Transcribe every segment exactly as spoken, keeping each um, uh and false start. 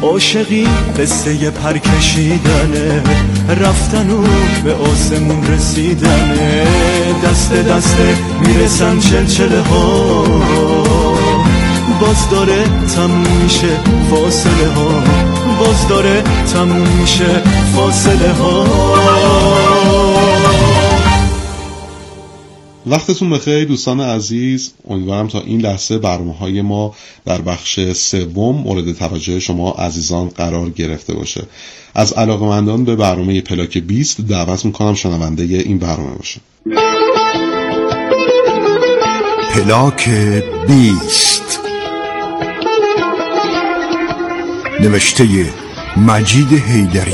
عاشقی قصه پر کشیدنه، رفتن و به آسمون رسیدنه، دست دست میرسن چلچله ها، باز داره تموم میشه فاصله ها، باز داره تموم میشه فاصله ها. وقتتون بخیر دوستان عزیز، امیدوارم تا این لحظه برنامه‌های ما در بخش سوم مورد توجه شما عزیزان قرار گرفته باشه. از علاقه‌مندان به برنامه پلاک بیست دعوت میکنم شنونده این برنامه باشه. پلاک بیست، نوشته مجید حیدری،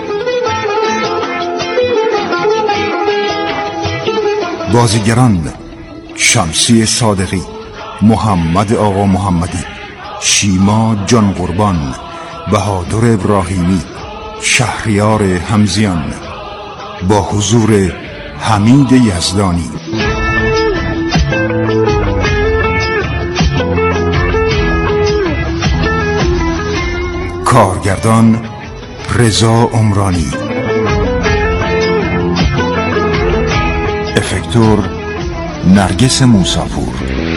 بازیگران شمسی صادقی، محمد آقا محمدی، شیما جان قربان، بهادر ابراهیمی، شهریار همزیان، با حضور حمید یزدانی. کارگردان رضا عمرانی، افکتور نرگس موساپور،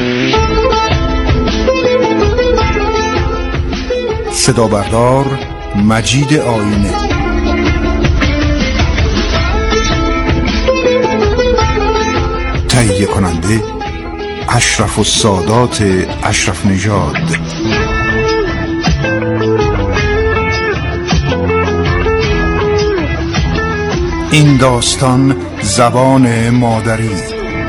صدا بردار مجید آینه، تهیه کننده اشرف السادات اشرف نژاد. این داستان زبان مادری. ایران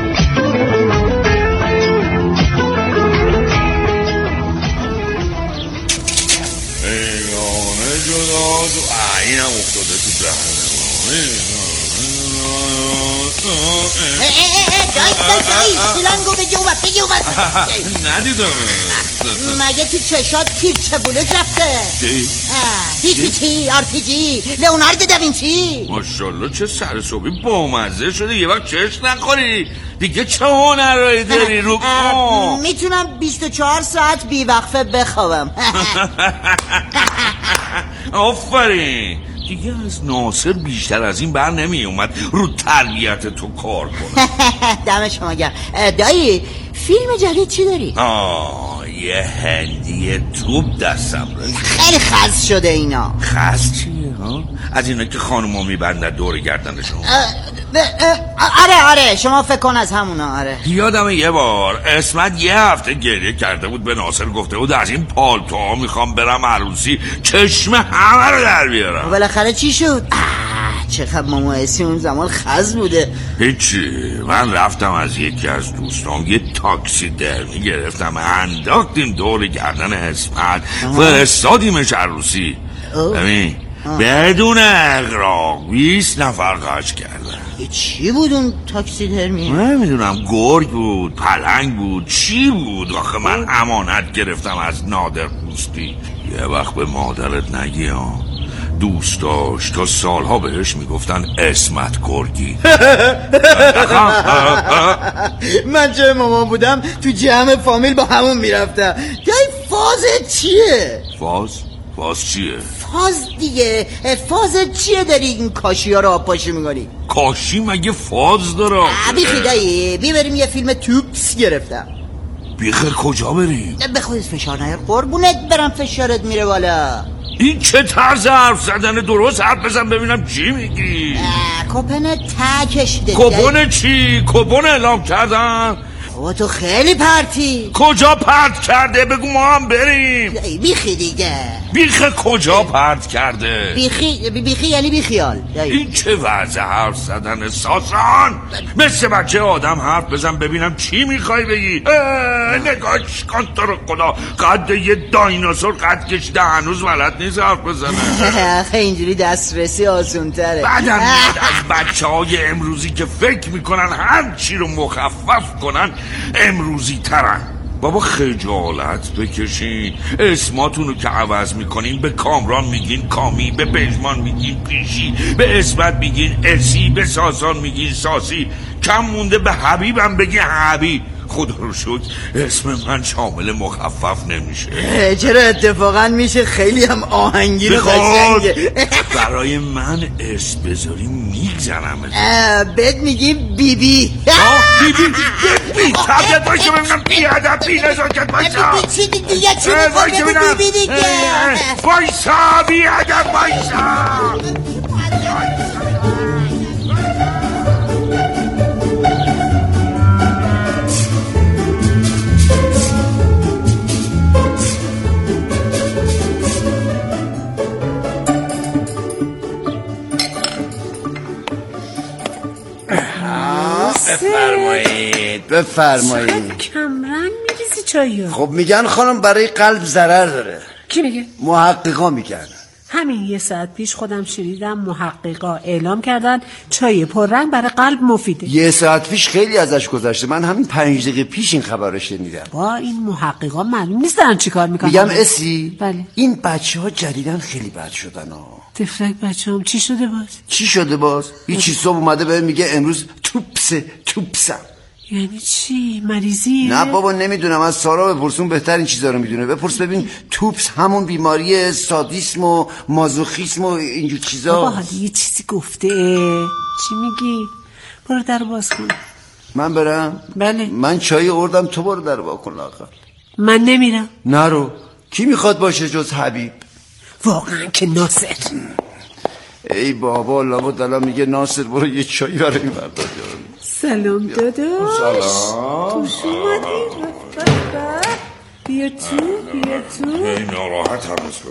جدا تو اینم افتاده تو دهنه. جایی جایی سیلنگو بگی اومد بگی اومد ندیدم. مگه تو چشات تیرچه بولج رفته؟ چی؟ هیچی چی آر پی جی لئوناردو داوینچی. ماشالله چه سر صبحی بامزه شده، یه وقت چش نخوری دیگه. چه هنرهایی داری رو کن؟ میتونم بیست و چهار ساعت بیوقفه بخوابم. آفرین، دیگه از ناصر بیشتر از این بر نمی اومد رو تربیت تو کار کنه. دم شما گرم. دایی فیلم جدید چی داری؟ آه یه هندی توپ دستم رسید. خیلی خز شده اینا. خز چیه ها؟ از اینا که خانوما میبندن دور گردنشون. آره آره شما فکر کن از همونا. آره یادم یه بار اسمت یه هفته گریه کرده بود، به ناصر گفته بود از این پالتوها میخوام برم عروسی چشم همه رو در بیارم. بالاخره چی شد؟ چقدر ماما اسی اون زمان خز بوده. هیچی، من رفتم از یکی از دوستان یه تاکسی درمی گرفتم، انداختیم دور گردن اسمت، فرستادیمش عروسی. ببین بدون اغراق بیست نفر قاچ کردن. چی بود اون تاکسی درمی؟ نمیدونم، گرگ بود، پلنگ بود، چی بود؟ آخه من امانت گرفتم از نادر پوستی. یه وقت به مادرت نگی ها، دوست داشت تا سالها بهش میگفتن اسمت گرگی. من چه مامان بودم تو جمع فامیل با همون میرفتم. دایی فاز چیه؟ فاز؟ فاز چیه؟ فاز دیگه. فاز چیه داری این کاشی ها رو آب پاشی میگانی؟ کاشی مگه فاز داره؟ بیخی دایی بی بریم یه فیلم توپس گرفتم. بیخیر کجا بریم؟ به خودت فشار نیار قربونت برم، فشارت میره بالا. این چه طرز حرف زدن؟ درست حرف بزن ببینم چی میگی. کپن ته کشیده. کپن چی؟ کپن اعلام کردن؟ بابا تو خیلی پرتی. کجا پرت کرده؟ بگو ما هم بریم. بیخی دیگه. بیخی کجا پرت کرده؟ بیخی بیخی یعنی بیخیال. این چه وضع حرف زدن ساسان؟ مثل بچه آدم حرف بزن ببینم چی میخوای بگی. نگاهش کن تو رو خدا، قد یه دایناسور قد کشیده هنوز بلد نیست حرف بزنه. آخه اینجوری دسترسی آسون تره. بعدم میاد از بچه های امروزی که فکر میکنن هر چی رو مخفف کنن امروزی ترن. بابا خجالت بکشین. اسماتونو که عوض میکنین به کامران میگین کامی، به پژمان میگین پیشی، به اسمت میگین اسی، به ساسان میگین ساسی، کم مونده به حبیبم بگین حبیب. خدا رو شکر اسم من شامل مخفف نمیشه. چرا اتفاقا میشه، خیلی هم آهنگین و قشنگه. برای من اسم بذاری میگذرم. بهت میگیم بی بی. بی بی بی طبیعت باشه ببینم، بی ادب بی نزاکت باشه. چی دیگه چی میگه بی بی دیگه؟ بایسا بی ادب بایسا. بفرمایید بفرمایید. کمرنگ میریزی چایو؟ خب میگن خانم برای قلب ضرر داره. کی میگه؟ محققا میگن. همین یه ساعت پیش خودم شنیدم محققا اعلام کردن چای پررنگ برای قلب مفیده. یه ساعت پیش خیلی ازش گذشته، من همین پنج دقیقه پیش این خبر رو شنیدم. با این محققا معلوم نیست دارن چی کار میکنن. میگم اسی بله. این بچه ها جدیدن خیلی بد شدن ها. تفلک بچه هم چی شده باز؟ چی شده باز؟ یه چیز صبح اومده به میگه امروز توپسه توپسم. یعنی چی؟ مریضیه؟ نه بابا نمیدونم، از سارا بپرسون بهتر این چیزا رو میدونه. بپرس ببین. توپس همون بیماری سادیسم و مازوخیسم و اینجور چیزا. بابا حالا یه چیزی گفته. چی میگی؟ برو در باز کن. من برم؟ بله. من چای آوردم، تو برو در باز کن آقا. من نمیرم. نرو. کی میخواد باشه جز حبیب؟ واقعا که ناصر. ای بابا لابد الان میگه ناصر برو یه چایی برای این بردار. سلام داداش. سلام. خوش اومدی. بیا تو بیا تو. این ناراحت هم است.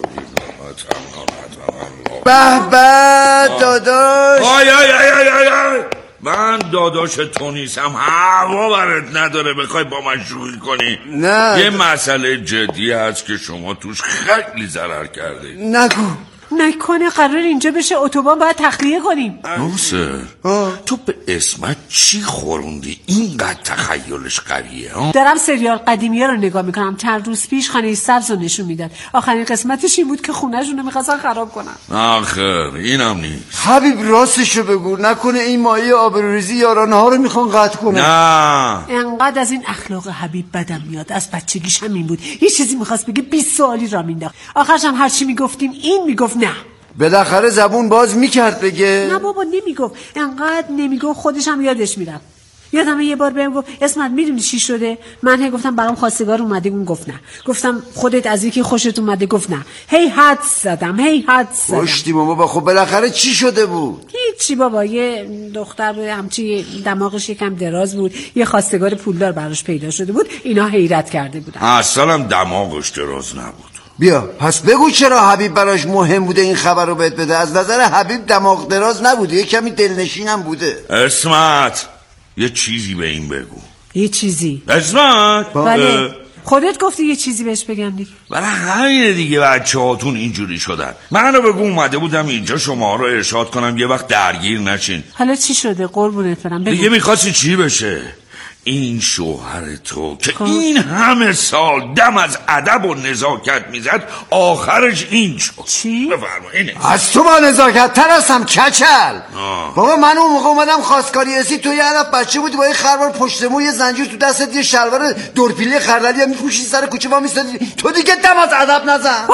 به به داداش. آی آی آی آی آی من داداش تو نیستم، هوا برات نداره بخوای با من شوخی کنی. نه یه مسئله جدی هست که شما توش خیلی ضرر کرده. نگو. نکنه قرار اینجا بشه اتوبان باید تخلیه کنیم. ناصر تو به اسمت چی خوروندی اینقدر تخیلش قویه ها؟ دارم سریال قدیمی ها رو نگاه میکنم. چند روز پیش خانه سبز رو نشون میداد. آخرین قسمتش این بود که خونه‌شون رو میخواستن خراب کنن. آخر اینم نیست. حبیب راستشو بگو، نکنه این مایه آبروریزی یارانه ها رو میخوان قطع کنن. نه انقدر از این اخلاق حبیب بدم میاد. از بچگیش هم این بود، یه چیزی میخواست بگه بیست سوالی را مینداخت. آخرش هم هر چی میگفتیم این میگفت نه. بالاخره زبون باز میکرد بگه. نه بابا نمیگفت، انقدر نمیگفت خودش هم یادش میرفت. یادمه یه بار بهم گفت اسمت میدونی چی شده؟ من هی گفتم برام خواستگار اومده، اون گفت نه. گفتم خودت از یکی خوشت اومده، گفت نه. هی حد زدم هی حد زدم. پشتی بابا. خب بالاخره چی شده بود؟ هیچی بابا، یه دختر بود همچی دماغش یکم دراز بود، یه خواستگار پولدار براش پیدا شده بود. اینا حیرت کرده بودن. اصلا دماغش دراز نبود. بیا پس بگو چرا حبیب براش مهم بوده این خبر رو بهت بده. از نظر حبیب دماغ دراز نبوده، یه کمی دلنشین هم بوده. اسمت یه چیزی به این بگو. یه چیزی؟ اسمت بله خودت گفتی یه چیزی بهش بگم دیگه. برای همینه دیگه بچه هاتون اینجوری شدن. منو بگو اومده بودم اینجا شما رو ارشاد کنم یه وقت درگیر نشین. حالا چی شده قربونت برم؟ دیگه میخواستی چی بشه؟ این شوهر تو که این همه سال دم از ادب و نزاکت میزد آخرش این شد. چی؟ بفرما اینه. از تو با نزاکت تر هستم کچل. بابا من اون موقع اومدم خواستگاری اسی، تو یه عرب بچه بودی با یه خروار پشت مو، یه زنجیر تو دستت، یه شلوار دورپیله خردلی هم میپوشیدی، سر کوچه وا میستادی. تو دیگه دم از ادب نزن.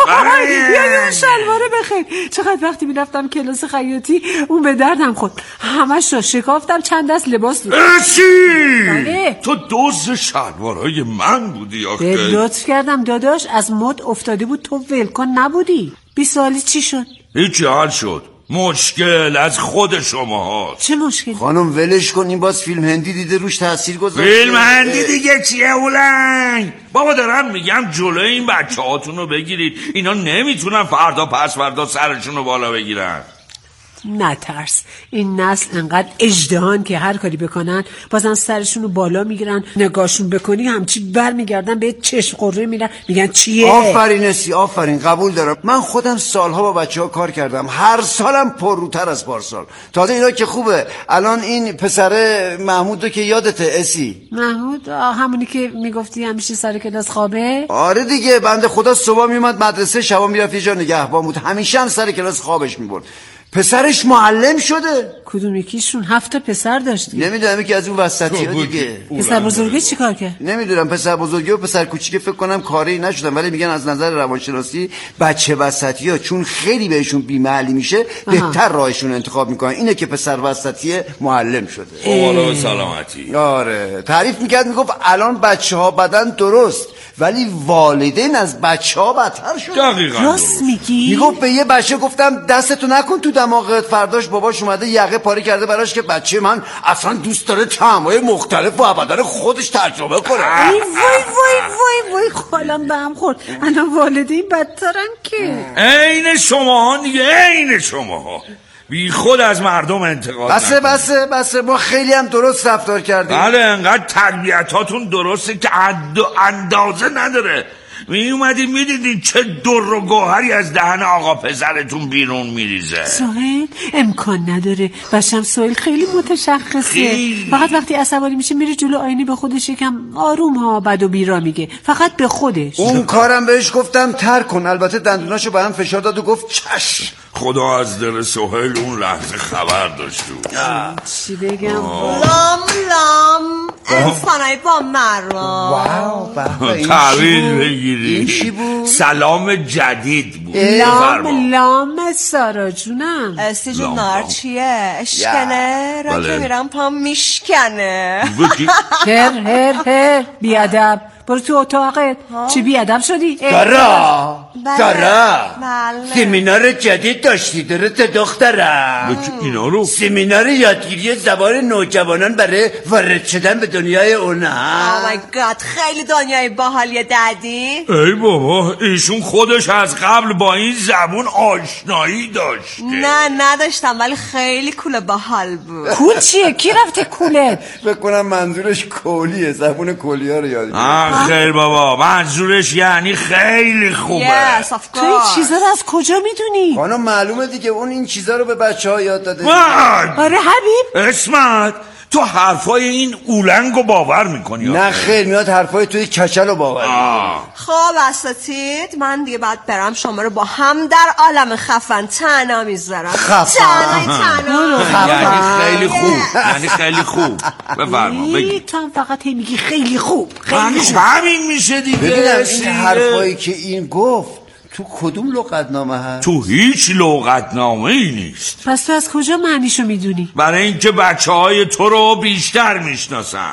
یا اون شلواره بخیر. چقدر وقتی میرفتم کلاس خیاطی اون به دردم خورد. همش رو شکافتم، چند دست لباس بود. چی؟ تو دوز شلوارای من بودی آخه. لطف کردم داداش، از مد افتاده بود تو ولکن نبودی. بیست سالی چی شد؟ هیچی حل شد. مشکل از خود شما هاست. چه مشکل؟ خانم ولش کن، این باز فیلم هندی دیده روش تاثیر گذاشته. فیلم هندی دیگه چیه اولنگ؟ بابا دارم میگم جلوی این بچه هاتون رو بگیرید، اینا نمیتونن فردا پس فردا سرشون رو بالا بگیرن. نترس، این نسل انقدر اژدهان که هر کاری بکنن بازم سرشون رو بالا میگیرن. نگاهشون بکنی همچی بر میگردن به چشم قره میرن، میگن چیه؟ آفرین اسی آفرین، قبول دارم. من خودم سالها با بچه ها کار کردم، هر سالم پرروتر از پارسال. تازه اینا که خوبه. الان این پسره محمود رو که یادته اسی؟ محمود همونی که میگفتی همیشه سر کلاس خوابه؟ آره دیگه، بنده خدا صبح میومد مدرسه، شبا میرفت یه جا نگهبان بود، همیشه هم سر کلاس خوابش میبرد. پسرش معلم شده. کدوم یکیشون؟ هفت تا پسر داشت. نمیدونم که از اون وسطی ها دیگه. پسر بزرگی چی کار کرد؟ نمیدونم. پسر بزرگی و پسر کوچیک فکر کنم کاری نشدن، ولی میگن از نظر روانشناسی بچه وسطی ها چون خیلی بهشون بی‌محلی میشه بهتر راهشون انتخاب میکنن. اینه که پسر وسطی معلم شده. والا سلامتی. آره تعریف میکرد، میگفت الان بچه ها بدن درست ولی والدین از بچه ها بدتر شد. دقیقاً راست میگی؟ میگفت به یه بچه گفتم دستتو نکن تو دماغت، فرداش باباش اومده یقه پاره کرده براش که بچه من اصلا دوست داره طعمای مختلف و بدن خودش تجربه کنه. وای وای وای وای وای خالم به هم خورد. الان والدین بدترن که. عین شما دیگه، عین شما بی خود از مردم انتقاد بسه نکنید. بسه بسه ما خیلی هم درست رفتار کردیم. بله انقدر تربیتاتون درسته که حد و اندازه نداره. می اومدین میدیدین چه در و گوهری از دهن آقا پسرتون بیرون میریزه. سوهل امکان نداره. بچم سوهل خیلی متشخصه. خیلی. فقط وقتی عصبانی میشه میره جلو آینه به خودش یکم آروم ها بد و بیرا میگه، فقط به خودش. اون کارم بهش گفتم ترک کن، البته دندوناشو به هم فشار داد و گفت چشم. خدا از دل سهیل اون لحظه خبر داشت. چی بگم؟ لام لام انسانای با مرا. واو تحویل بگیری. این چی بود؟ سلام جدید بود. لام لام سارا جونم. استی جون نار چیه؟ اشکنه را که میرم پام میشکنه. هر هر هر بیادب برو تو اتاقت. چی بیادب شدی؟ دارا دارا بله. سمینار جدید داشتی درسته دخترم؟ اینا رو سمینار یادگیری زبان نوجوانان برای وارد شدن به دنیای اونا. Oh my God خیلی دنیای باحالیه دادی. ای بابا ایشون خودش از قبل با این زبون آشنایی داشته. نه نداشتم ولی خیلی کوله باحال بود. کول چیه؟ کی رفته کوله؟ فکر کنم منظورش کولیه، زبون کولیا رو یاد آه خیر بابا منظورش یعنی خیلی خوبه. Yes of course. تو این چیزا رو از کجا میدونی؟ خانم معلومه دیگه اون این چیزا رو به بچه ها یاد داده. آره حبیب اسمت تو حرفای این اولنگو باور میکنی؟ نه خیر میاد حرفای توی کچل رو باور. خب اساتید من دیگه بعد برم شما رو با هم در عالم خفن تنها میذارم. خفن یعنی خیلی خوب یعنی خیلی خوب بفرما بگی. تو هم فقط هی میگی خیلی خوب خیلی یعنی خوب. همین میشه دیگه. ببینم این حرفایی که این گفت تو کدوم لغتنامه هست؟ تو هیچ لغتنامه ای نیست. پس تو از کجا معنیشو میدونی؟ برای اینکه بچه های تو رو بیشتر میشناسم.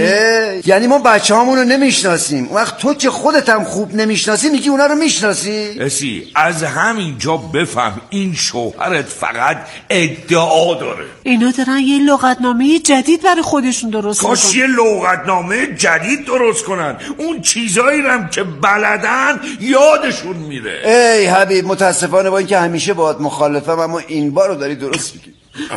یعنی ما بچه هامون رو نمیشناسیم، وقت تو که خودت هم خوب نمیشناسی میگی اونا رو میشناسی؟ اسی از همین جا بفهم این شوهرت فقط ادعا داره. اینا دارن یه لغتنامه جدید برای خودشون درست کاش میکنن. یه لغتنامه جدید درست کنن. اون چیزایی رم که بلدن یادشون میره. ای حبیب متاسفانه با اینکه همیشه باهات مخالفم اما این بار رو داری درست میگی.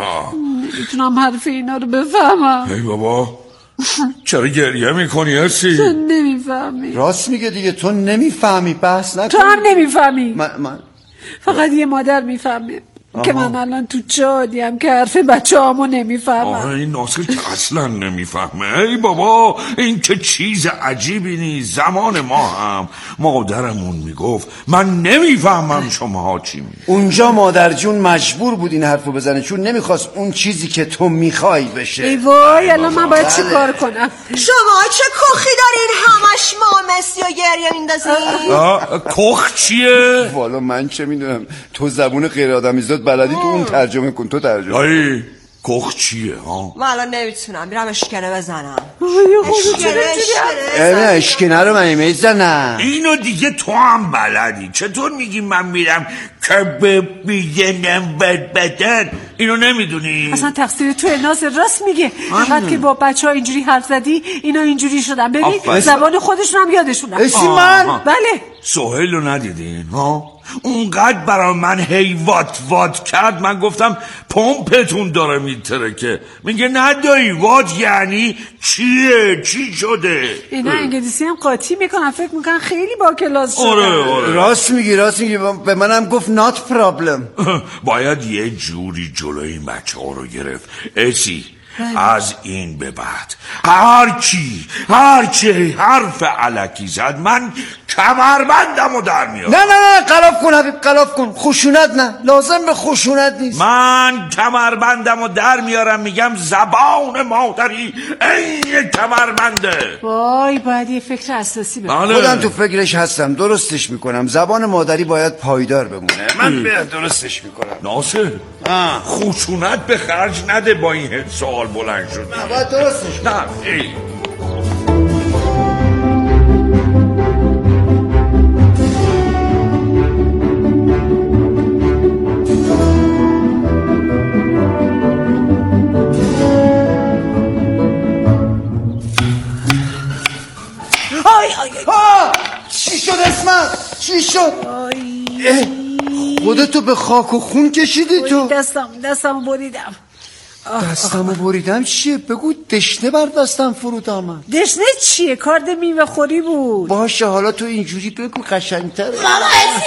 میتونم حرف اینا رو بفهمم. ای بابا چرا گریه میکنی اسی؟ تو نمیفهمی. راست میگه دیگه تو نمیفهمی بحث نکن. تو هم نمیفهمی. من, من... فقط یه مادر میفهمه که من الان تو جادیم که حرف بچه همو نمیفهمم. آه این ناصر که اصلا نمیفهمه. ای بابا این که چیز عجیبی نیست. زمان ما هم مادرمون میگفت من نمیفهمم شماها چی میگید. اونجا مادر جون مجبور بود این حرفو بزنه چون نمیخواست اون چیزی که تو میخوای بشه. ای وای الان من باید چی کار کنم؟ شما چه کخی دارین همش ما مسی و گریه میندازین؟ کخ چیه؟ والا من چه میدونم، تو زبون غیر آدمیزاد بلدی، تو اون ترجمه کن. تو ترجمه ای کخ چیه ها؟ من الان نمیتونم میرم اشکنه بزنم. اشکنه اشکنه اشکنه رو من میزنم. اینو دیگه تو هم بلدی. چطور میگی من میرم که ببینم بد بدن؟ اینو نمیدونی؟ اصلا تقصیر تو ناصر راست میگه. فقط که با بچه ها اینجوری حرف زدی اینا اینجوری شدن. ببین زبان خودشون هم یادشون رفت. اسی من بله سهیل رو ندیدین ها؟ اونقدر برای من هی وات وات کرد من گفتم پمپتون داره میترکه. میگه ندایی وات یعنی چیه؟ چی شده؟ اینا انگلیسی هم قاطی میکنن، فکر میکنن خیلی با کلاس شدن. آره آره راست میگی راست میگی. به منم گفت not problem. باید یه جوری جلوی این بچه ها رو گرفت. اسی از این به بعد هر کی هر کی حرف علکی زد من کمربندم و در میارم. نه نه نه قلاف کن حبیب، قلاف کن. خشونت نه، لازم به خشونت نیست. من کمربندم و در میارم، میگم زبان مادری این کمربنده. وای باید یه فکر اساسی بکنم. خودم تو فکرش هستم، درستش میکنم. زبان مادری باید پایدار بمونه. من به درستش میکنم. ناصر خشونت به خرج نده، با این سوال بلند شد. نه باید درستش نه ای چی شد اسمت؟ چی شد؟ خودتو به خاک و خون کشیدی تو؟ دستم دستم بریدم. دستمو بریدم چیه؟ بگو دشنه بر دستم فرود آمد. دشنه چیه؟ کارد میوه خوری بود. باشه حالا تو اینجوری بگو قشنگتره. ماما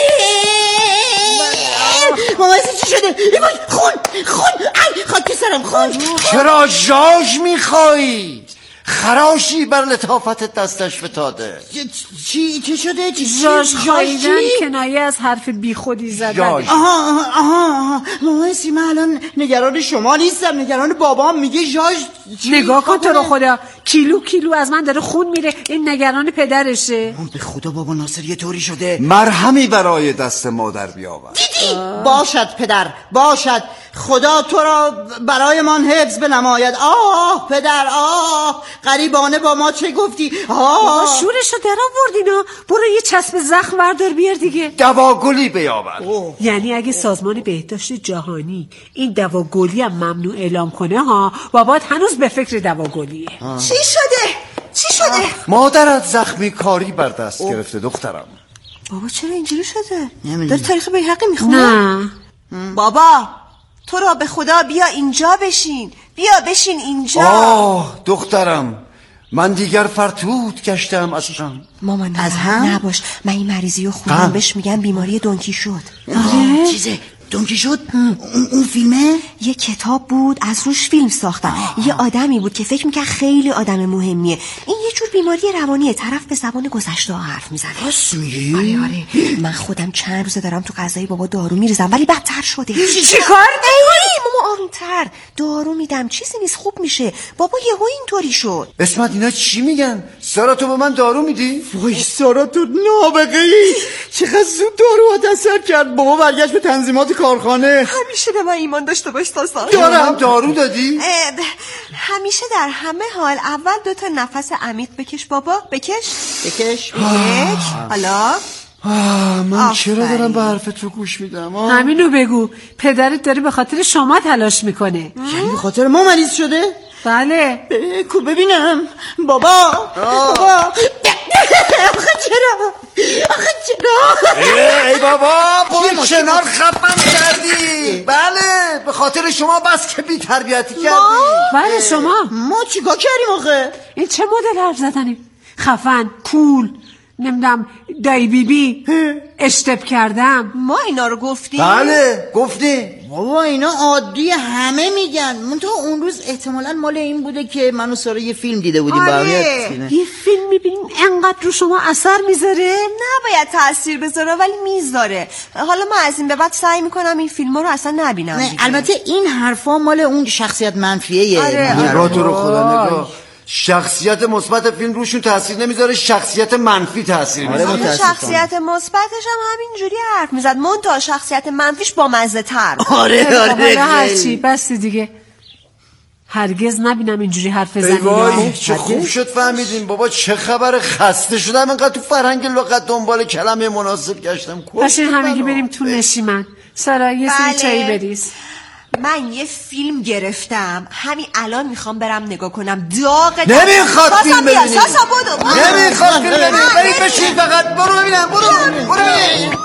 ماما چی شده؟ خون خون ای خاک سرم خون. چرا ژاژ میخوایی؟ خراشی بر لطافت دستش فتاده. چی چی شده؟ ژاژ خاییدن کنایه از حرف بی خودی زدن. آها آها آها ماما سی من الان نگران شما نیستم، نگران بابام. میگه ژاژ نگاه کن تو رو خدا، کیلو کیلو از من داره خون میره. این نگران پدرشه. به خدا بابا ناصر یه طوری شده. مرهمی برای دست مادر بیاور. دیدی؟ باشد پدر باشد، خدا تو را برای من حفظ بنماید. آه پدر آه غریبانه با ما چه گفتی؟ آه شورشو در آوردینا. برو یه چسب زخم بردار بیار دیگه. دواگلی بیاور. یعنی اگه سازمان بهداشت جهانی این دواگلی هم ممنوع اعلام کنه ها، بابات هنوز به فکر دواگلیه. چی شده؟ چی شده؟ مادرت زخمی کاری بر دست اوه. گرفته دخترم. بابا چرا اینجوری شده؟ نمیدونم. داری تاریخ بیهقی میخونه؟ نه بابا تو را به خدا بیا اینجا بشین، بیا بشین اینجا. آه دخترم من دیگر فرتود گشتم از هم. ماما نه از هم؟ نباش، من این مریضی رو خوندم، بهش میگن بیماری دونکی شد. آره چیزه دونکی شد؟ اون, اون فیلمه؟ یه کتاب بود از روش فیلم ساختن. آه. یه آدمی بود که فکر میکرد خیلی آدم مهمیه. این یه جور بیماری روانیه، طرف به زبان گذشته ها حرف میزنه. راست میگی؟ آره آره من خودم چند روزه دارم تو غذای بابا دارو میریزم ولی بدتر شده. چی کار ای ماما آرومتر، دارو میدم چیزی نیست خوب میشه. بابا یهو اینطوری شد. اسمت اینا چی میگن؟ سارا تو به من دارو میدی؟ وای سارا تو نابغه‌ای، چقدر زود دارو اثر کرد. بابا برگشت به تنظیمات کارخانه. همیشه به من ایمان داشته باش تاسا. دارم دارو دادی؟ همیشه در همه حال اول دو تا نفس عمیق بکش بابا. بکش بکش یک. حالا من آفره. چرا دارم به حرف تو گوش میدم؟ همینو بگو، پدرت داره به خاطر شما تلاش میکنه. یعنی به خاطر ما مریض شده؟ بله. کو ببینم بابا. آه. بابا آخه چرا آخه چرا ای بابا برو کنار خفم کردی. بله به خاطر شما بس که بی تربیتی کردی. بله شما. ما چیکار کردیم آخه؟ این چه مدل حرف زدنی؟ خفن، کول، نمیدونم دایی بی بی، اشتب کردم. ما اینا رو گفتیم؟ بله گفتیم. بابا اینا عادی همه میگن. من تو اون روز احتمالاً مال این بوده که من و سارا یه فیلم دیده بودیم. آره. یه فیلم میبینیم انقدر رو شما اثر میذاره؟ نباید تأثیر بذاره ولی میذاره. حالا من از این به بعد سعی میکنم این فیلم رو اصلا نبینم. نه البته این حرفا مال اون شخصیت منفیه. آره. نگاه تو رو خدا نگاه. شخصیت مثبت فیلم روشون تاثیر نمیذاره، شخصیت منفی تاثیر میذاره. آره شخصیت مثبتش هم همینجوری حرف میزد، منتها شخصیت منفیش با مزه تر. آره آره هرچی بس دیگه هرگز نبینم اینجوری حرف بزنی. وای چه خوب شد فهمیدیم. بابا چه خبر، خسته شدم انقدر تو فرهنگ لغت دنبال کلمه مناسب گشتم. باشین همگی بریم تو نشیمن. سارا یه سری بله. چایی بریز. من یه فیلم گرفتم همین الان میخوام برم نگاه کنم. داغ نمیخواد فیلم ببینی. ساسا بودو نمیخواد فیلم ببینی. برید بشین فقط. برو ببینم. برو برو ببینم.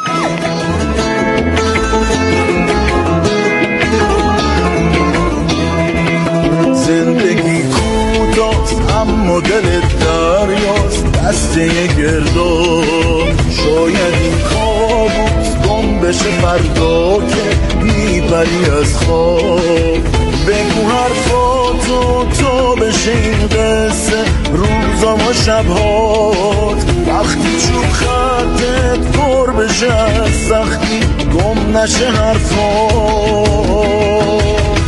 زندگی کوتاست اما دل دریاست، دسته گردون. شاید این کابوس گم بشه فردا که میپری از خواب. بگو حرفات و تو بشه این قصه روزام و شبهات، وقتی چوب خطت پر بشه از سختی گم نشه حرفات.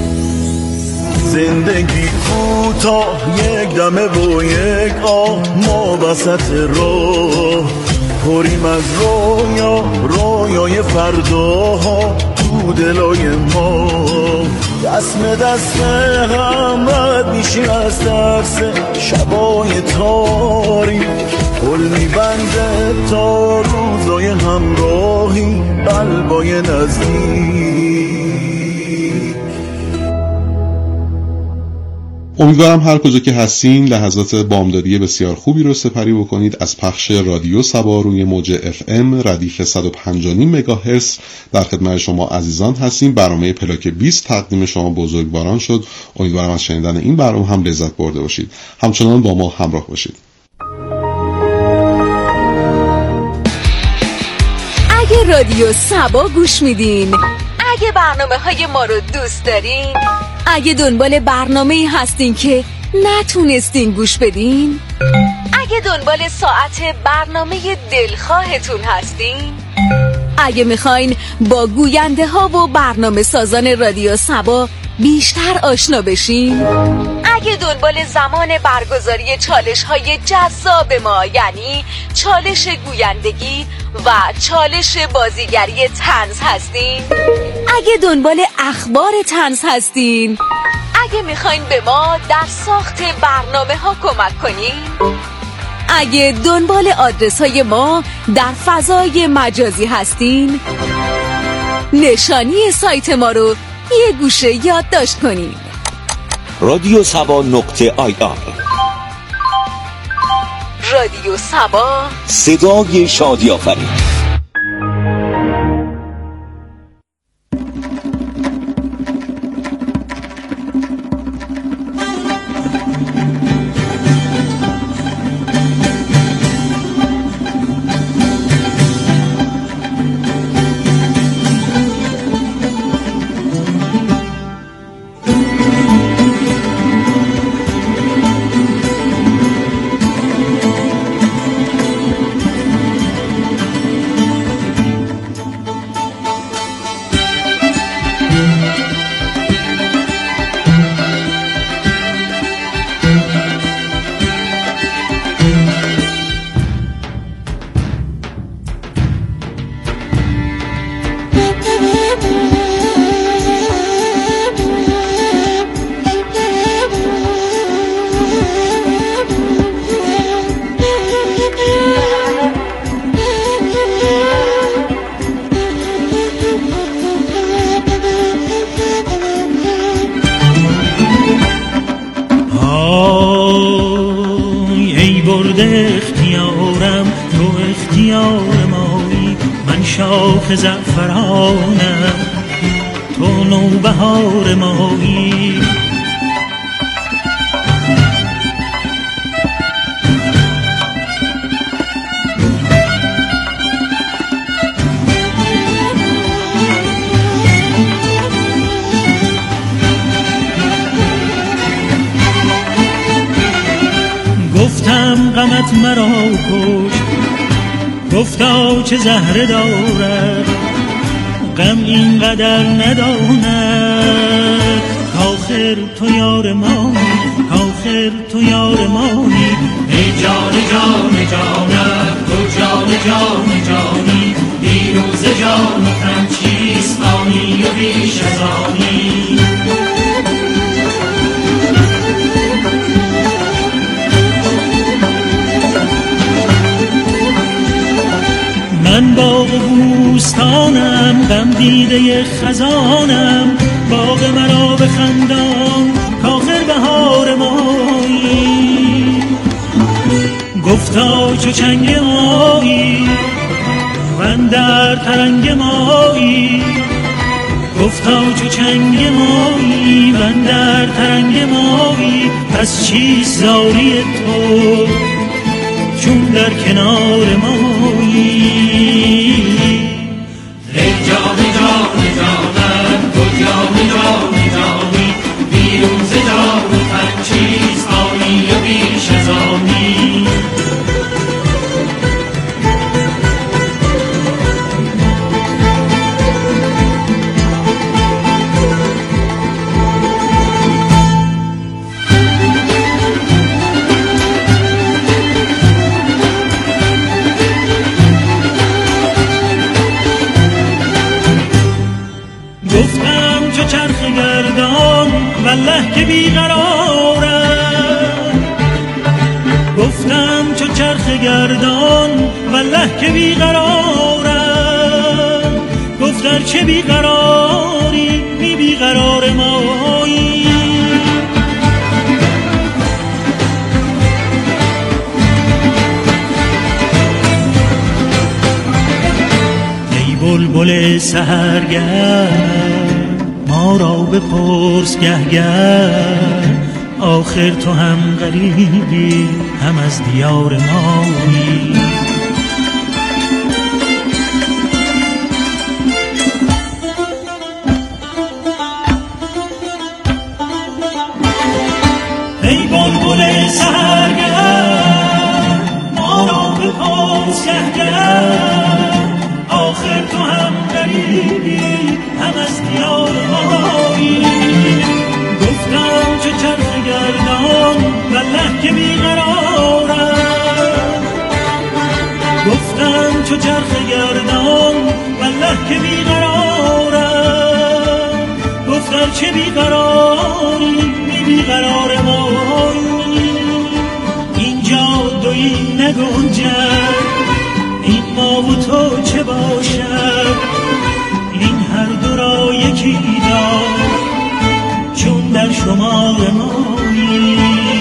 زندگی کوتاه یک دمه و یک آه، ما وسط راه پریم از رویا رویای فرداها تو دلای ما، دست به دست هم رد میشیم از ترس شبای تاریک، پل میبنده تا روزای همراهی قلبای نزدیک. امیدوارم هر کجا که هستین لحظات بامدادی بسیار خوبی رو سپری بکنید. از پخش رادیو سبا روی موج اف ام ردیف صد و پنج و نیم مگاهرتز در خدمت شما عزیزان هستیم. برنامه پلاک بیست تقدیم شما بزرگواران شد. امیدوارم از شنیدن این برنامه هم لذت برده باشید. همچنان با ما همراه باشید. اگه رادیو سبا گوش میدین، اگه برنامه های ما رو دوست دارین، اگه دنبال برنامه‌ای هستین که نتونستین گوش بدین، اگه دنبال ساعت برنامه دلخواهتون هستین، اگه میخواین با گوینده ها و برنامه سازان رادیو سبا بیشتر آشنا بشین، اگه دنبال زمان برگزاری چالش های جذاب ما یعنی چالش گویندگی و چالش بازیگری طنز هستین، اگه دنبال اخبار طنز هستین، اگه میخواین به ما در ساخت برنامه ها کمک کنین، اگه دنبال آدرس های ما در فضای مجازی هستین، نشانی سایت ما رو یه گوشه یادداشت کنین: رادیو سبا نقطه آی آر. رادیو سبا، صدای شادی آفرین. اختیارم تو اختیار مایی، من شاخ زعفرانم تو نوبهار مایی. گفتم غمت مرا کش، گفتا چه زهره دارد غم اینقدر نداند، کاخر تو یار مانی، کاخر تو یار مانی. ای جان جان جانم تو جان جان جانی، دیروز جان تن چیست آنی و بیش از آنی. من باغ و بوستانم غم دیده خزانم، باغ مرا بخندان کاخر بهار مایی. گفتا چو چنگ مایی و اندر ترنگ مایی، گفتا چو چنگ مایی و اندر ترنگ مایی. پس چیست زاری تو چون در کنار مایی. ای جان جان جانم تو جان جان جانی، بیرون ز جان والله که بیقرارم. گفتم چو چرخ گردان والله که بیقرارم. گفتر چه بیقراری بی بیقرار مایی. ای بلبل سحرگرد ما را بپرس گهگر، آخر تو هم غریبی هم از دیار مایی. ای بلبل سحرگرد ما را بپرس گهگر، آخر تو هم غریبی هم از دیار مایی. گفتم چه چرخ گردان والله که بیقرارم. گفتم چه چرخ گردان والله که بیقرارم. گفتر چه بیقراری بی بیقرار مایی. اینجا دویی نگنجد این ما و تو چه باشد، این هر دو را یکی دار چون در شمار مایی.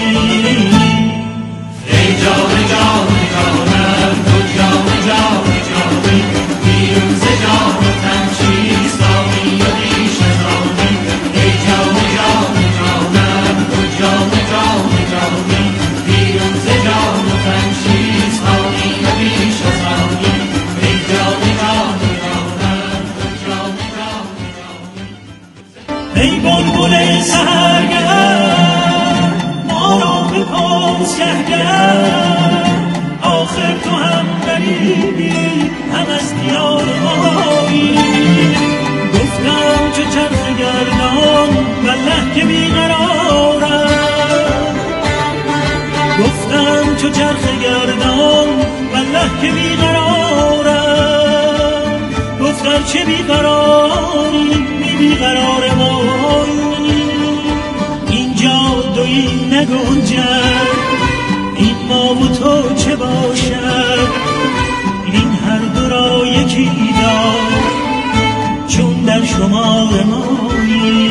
ای جان جان جانم تو جان جان جانی، بیرون ز جان و تن چیست آنی و بیش از آنی. ای جان جان جانم تو جان جان جانی، بیرون ز جان و تن چیست آنی و بیش از آنی. ای جان جان جانم تو جان جان جانی. ای بلبل سحرگرد ما را بپرس گهگر، آخر تو هم غریبی هم از دیار مایی. گفتم چه چرخ گردان والله که بیقرارم. گفتم چه چرخ گردان والله که بیقرارم. گفتر چه بیقراری بی بیقرار مایی. اینجا دویی نگنجد این ما و تو چه باشد، این هر دو را یکی دار چون در شمار مایی.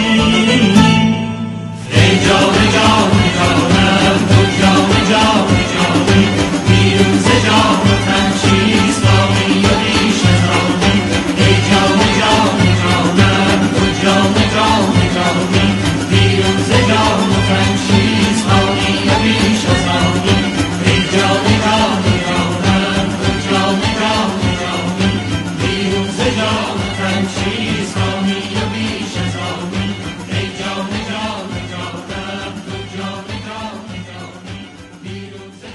ای جان جان جانم تو جان جان جانی، بیرون ز جان و تن چیست آنی و بیش از آنی. ای جان جان جانم تو جان جان جانی، بیرون ز جان و تن چیست آنی و بیش از آنی. ای جان جان جانم تو جان جان جانی، بیرون ز جان و تن چیست آنی و بیش از آنی. ای جان جان جانم تو جان جان جانی، بیرون ز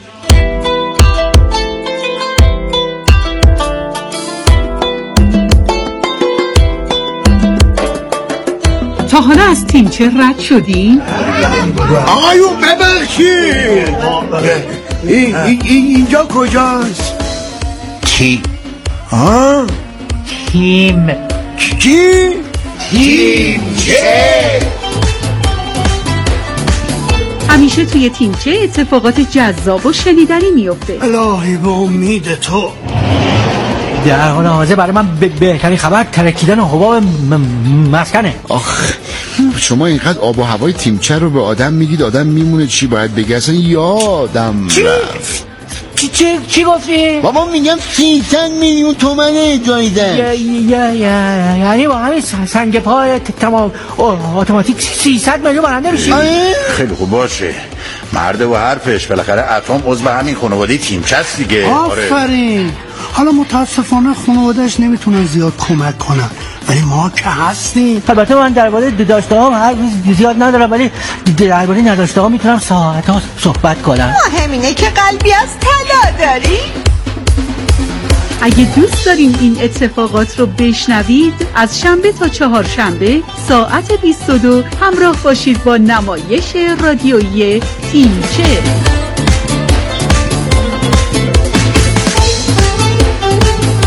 تا حالا از تیمچه رد شدین؟ آقایون ببخشید، این اینجا کجاست؟ کی؟ ها؟ تیم کی؟ تیمچه. همیشه توی تیمچه اتفاقات جذاب و شنیدنی میفته. الهی به امید تو. در حال حاضر برای من بهترین خبر ترکیدن حباب مسکنه. آخ شما اینقدر آب و هوای تیمچه رو به آدم میگید آدم میمونه چی باید بگه، اصلا یادم رفت. چی چی چی گفتی؟ بابا میگم سیصد میلیون تومنه جایزه. یعنی با همین سنگ پای تمام اتوماتیک سیصد میلیون برنده میشی؟ خیلی خوب باشه، مرده و حرفش. بالاخره اتم عضو همین خانواده تیمچه است دیگه. آفرین. حالا متاسفانه خانواده‌اش نمیتونن زیاد کمک کنن، ولی ما که هستیم. البته من درباره داشته ها هر روز زیاد ندارم، ولی درباره نداشته ها میتونم ساعت‌ها صحبت کنم. مهم اینه که قلبی از طلا داری. اگه دوست دارین این اتفاقات رو بشنوید، از شنبه تا چهارشنبه ساعت بیست و دو همراه باشید با نمایش رادیویی تیمچه.